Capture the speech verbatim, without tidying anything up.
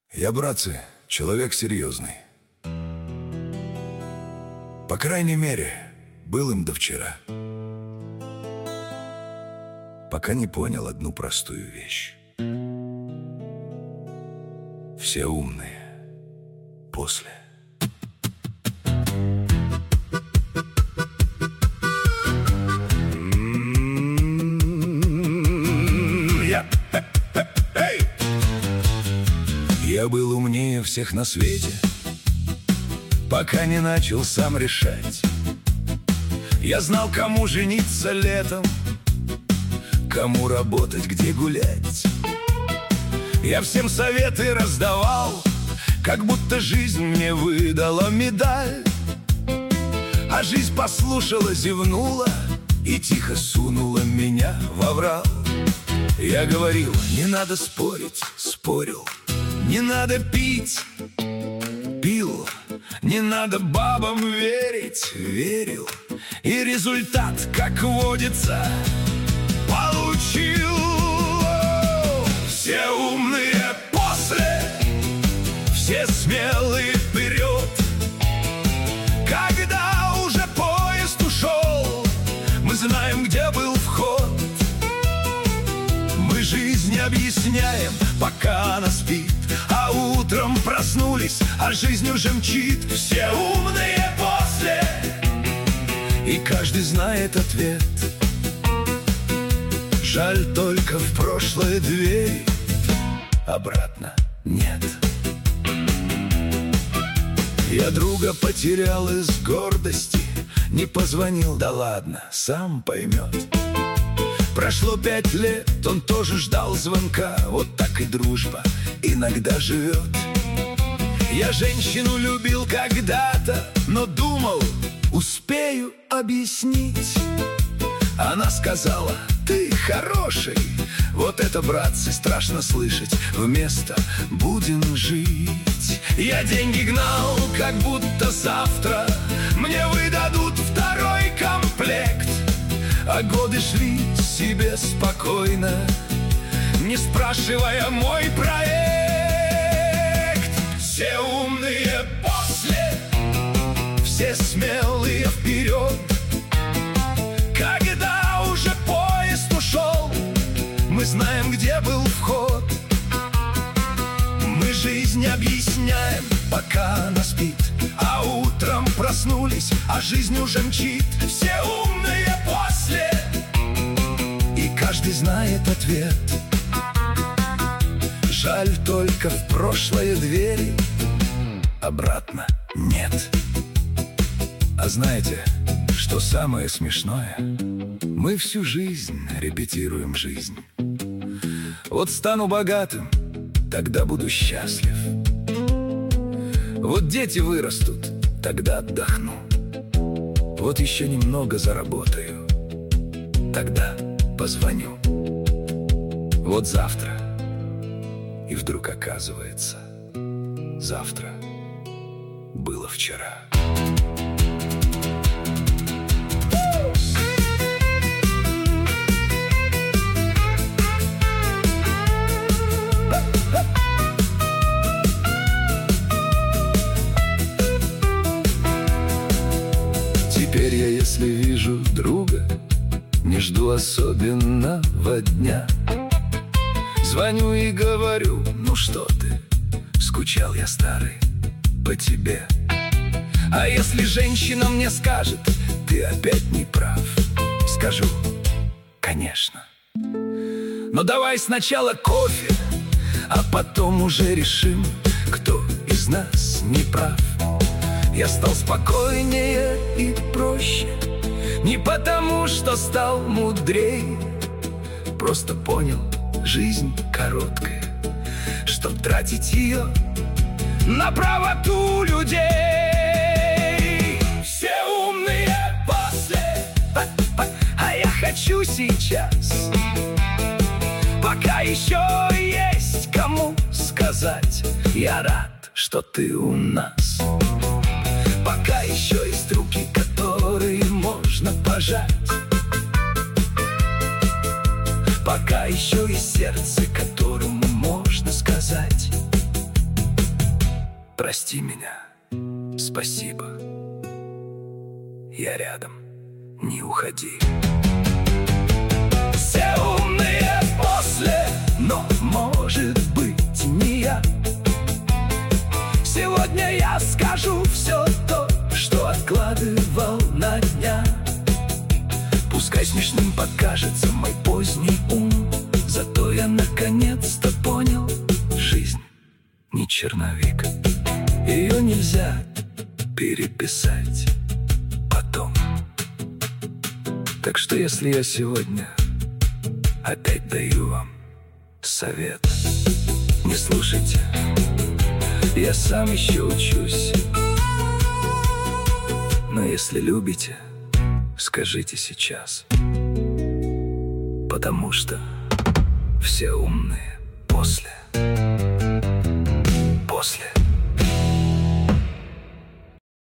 Я, братцы, человек серьезный. По крайней мере, был им до вчера. Пока не понял одну простую вещь. Все умные после. Я, эй! Я был умнее всех на свете, пока не начал сам решать. Я знал, кому жениться летом, кому работать, где гулять. Я всем советы раздавал, как будто жизнь мне выдала медаль. А жизнь послушала, зевнула и тихо сунула меня в оврал. Я говорил, не надо спорить, спорил. Не надо пить, пил. Не надо бабам верить, верил. И результат, как водится, получил. Все умные после, все смелые вперед. Когда уже поезд ушел, мы знаем, где был вход. Мы жизнь не объясняем, пока она спит, а утром проснулись, а жизнь уже мчит. Все умные после, и каждый знает ответ. Жаль, только в прошлое дверь обратно нет. Я друга потерял из гордости, не позвонил, да ладно, сам поймет. Прошло пять лет, он тоже ждал звонка. Вот так и дружба иногда живет. Я женщину любил когда-то, но думал, успею объяснить. Она сказала, ты хороший. Вот это, братцы, страшно слышать. Вместо «будем жить». Я деньги гнал, как будто завтра мне выдадут второй комплект. А годы шли себе спокойно, не спрашивая мой проект. Все умные после, все смелые вперед. Когда уже поезд ушел, мы знаем, где был вход. Мы жизнь объясняем, пока она спит, а утром проснулись, а жизнь уже мчит. Все умные после, и каждый знает ответ. Жаль, только в прошлое двери обратно нет. А знаете, что самое смешное? Мы всю жизнь репетируем жизнь. Вот стану богатым, тогда буду счастлив. Вот дети вырастут, тогда отдохну. Вот еще немного заработаю, тогда позвоню. Вот завтра, и вдруг оказывается, завтра было вчера. Теперь я, если вижу друга, не жду особенного дня. Звоню и говорю, ну что ты, скучал я, старый, по тебе. А если женщина мне скажет, ты опять не прав, скажу, конечно. Но давай сначала кофе, а потом уже решим, кто из нас не прав. Я стал спокойнее и проще, не потому, что стал мудрее. Просто понял, жизнь короткая, чтоб тратить ее на правоту людей. Все умные после, а я хочу сейчас. Пока еще есть кому сказать, я рад, что ты у нас. Пока еще есть руки, которые можно пожать. Пока еще есть сердце, которому можно сказать Прости меня, спасибо. Я рядом, не уходи. Все умные после, но может быть не я. Сегодня я скажу все то, что откладывал на дня. Пускай смешным покажется мой поздний ум, зато я наконец-то понял: жизнь не черновик, ее нельзя переписать потом. Так что если я сегодня опять даю вам совет, не слушайте, я сам еще учусь. Но если любите, скажите сейчас, потому что все умные после. После.